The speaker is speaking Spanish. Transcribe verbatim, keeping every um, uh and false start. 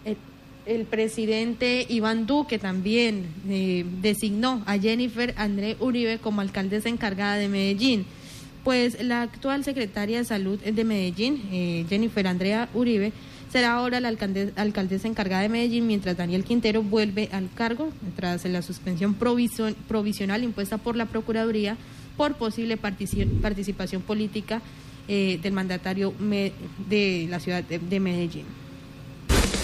El, el presidente Iván Duque también eh, designó a Jennifer André Uribe como alcaldesa encargada de Medellín. Pues la actual secretaria de Salud de Medellín, eh, Jennifer Andrea Uribe, será ahora la alcalde, alcaldesa encargada de Medellín, mientras Daniel Quintero vuelve al cargo tras la suspensión provision, provisional impuesta por la Procuraduría por posible partici- participación política eh, del mandatario me, de la ciudad de, de Medellín.